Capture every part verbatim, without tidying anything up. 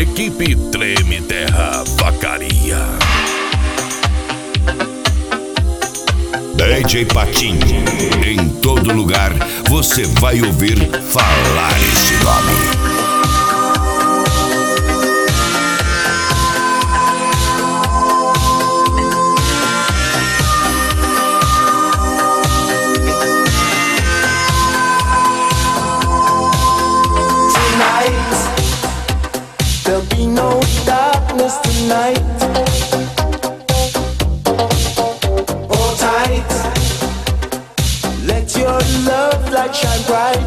Equipe Treme Terra Vacaria. D J Patinho. Em todo lugar você vai ouvir falar esse nome. There'll be no darkness tonight. Hold tight. Let your love light shine bright.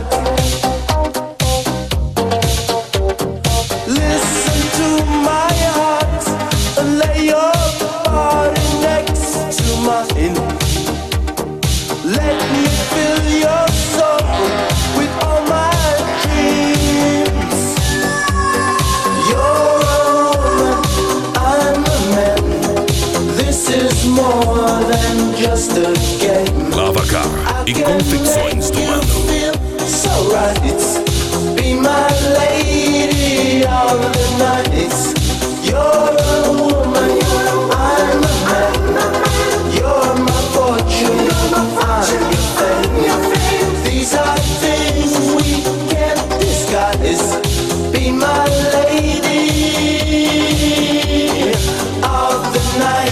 Listen to my heart and lay your body next to mine. Let me fill your soul with all my dreams. More than just a game. Lavacar e Confecções do Mano. So right, be my lady of the night. You're a woman, I'm a man. You're my fortune, I'm your fame. These are things we can't disguise. Be my lady of the night.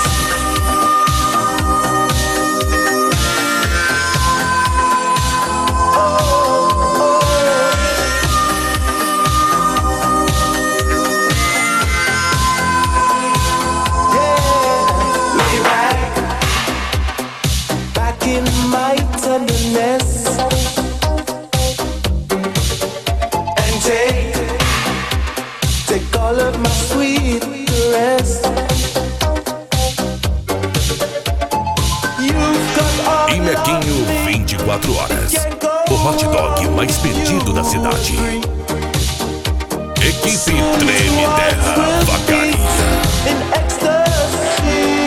Imequinho vinte e quatro horas. O hot dog mais pedido da cidade. Equipe Treme Terra Vacaria.